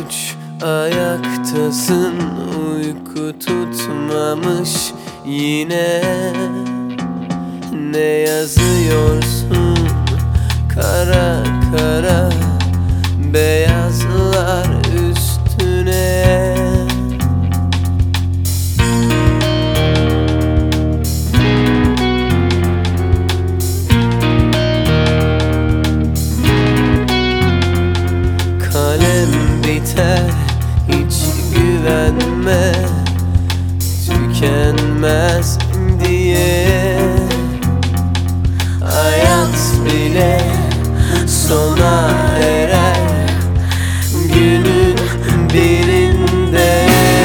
Korkunç ayaktasın, uyku tutmamış yine. Ne yazıyorsun kara kara beyazlar üstüne? Kalem biter, hiç güvenme, tükenmez diye. Hayat bile sona erer günün birinde.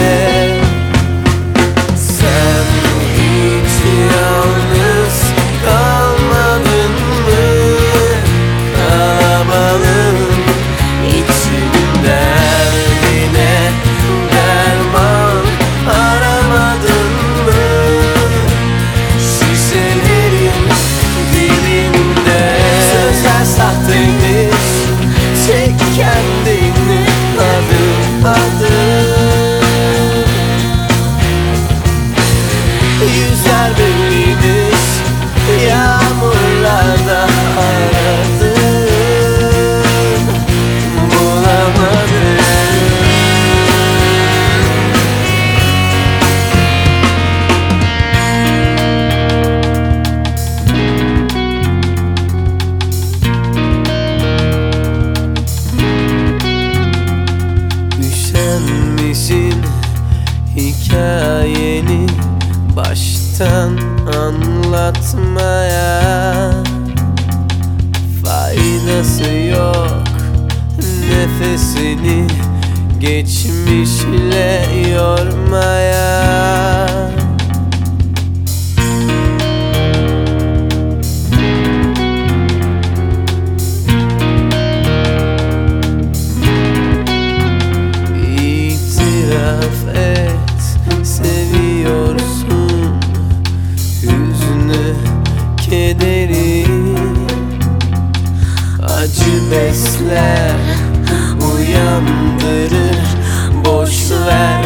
Sen hiç yalnız kalmadın mı? Kalabalığın derdine derman aramadın mı? Şişelerin dibinde sözler sahteymiş, çek kendini adım adım. Yüzler belliymiş, yağmurlarda aradım. Üşenmişsin hikayeni baştan anlatmaya. Faydası yok nefesini geçmişle yormaya. İtiraf et, seviyorsun hüznü, kederi. Acı besler, uyandırır, boş ver